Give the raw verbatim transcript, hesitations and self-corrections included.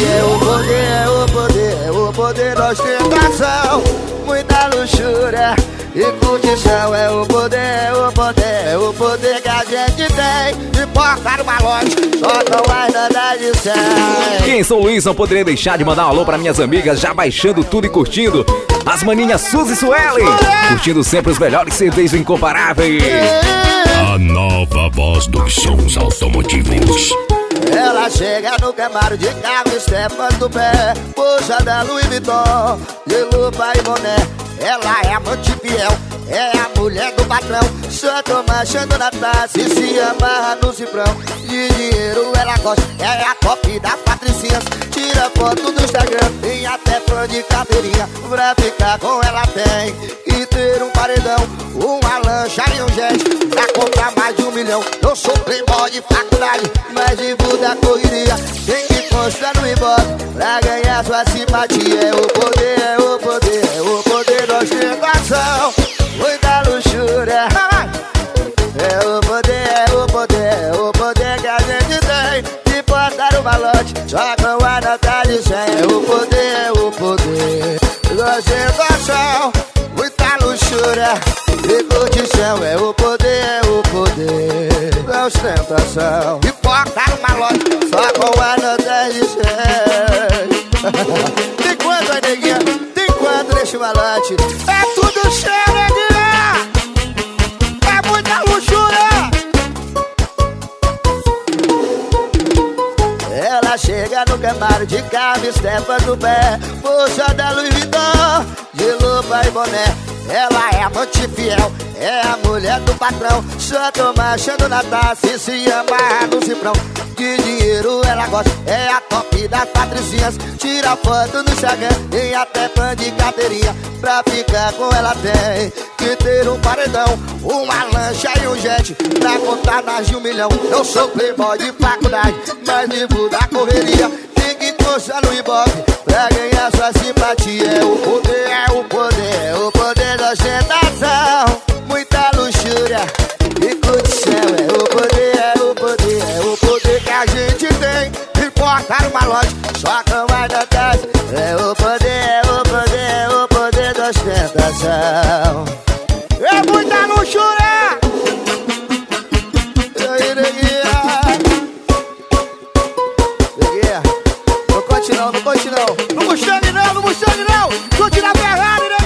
É o poder, é o poder, é o poder da ostentação. Muita luxúria e curtição. É o poder, é o poder, é o poder que a gente tem. De porta no malote, só não vai nada de cem. Quem em São Luís não poderia deixar de mandar um alô para minhas amigas já baixando tudo e curtindo. As maninhas Suzy e Suelen, curtindo sempre os melhores C Ds incomparáveis. A nova voz dos sons automotivos. Ela chega no Camaro de carro, Stefan do pé, puxa da Louis Vuitton, de lupa e boné. Ela é amante fiel, é a mulher do patrão. Só toma achando na taça e se amarra no cifrão. De dinheiro ela gosta, é a top das patricinhas. Tira foto do Instagram, tem até fã de carteirinha. Pra ficar com ela tem que ter um paredão, uma lancha e um jet, pra comprar mais de um milhão. Eu sou playboy de faculdade, mas vivo da correria. Tem que constar no Ibope pra ganhar sua simpatia. É o poder, é o poder, é o poder da ostentação. Muita luxúria. É o poder, é o poder, é o poder que a gente tem. De botar o malote, só com a nota de cem. É o poder, é o poder da ostentação. Muita luxúria e curtição. É o poder, é o poder da ostentação. De botar o malote, só com a nota de cem. Tem quanto aí, neguinha? Tem quanto nesse malote? É tudo cheio, neguinha! É muita luxúria! Ela chega no Camaro de carro, Stefan do pé, puxa da Louis Vuitton, de lupa e boné. Ela é amante fiel, é a mulher do patrão. Só toma achando na taça e se amarra no cifrão. De dinheiro ela gosta, é a top das patricinhas. Tira foto no Instagram, tem até fã de carteirinha. Pra ficar com ela tem que ter um paredão, uma lancha e um jet, pra contar mais de um milhão. Eu sou playboy de faculdade, mas vivo da correria. Tem que constar no Ibope pra ganhar sua simpatia. É o poder, é o poder, é o poder da ostentação. Muita luxúria e curtição. É o poder, é o poder, é o poder que a gente tem. Importar o malote, só com a nota. É o poder, é o poder, é o poder da ostentação. É muita luxúria. E aí, neguinha? Neguinha, não conte não, não conte não. Não Mustang não, não Mustang não. Conte na Ferrari, né?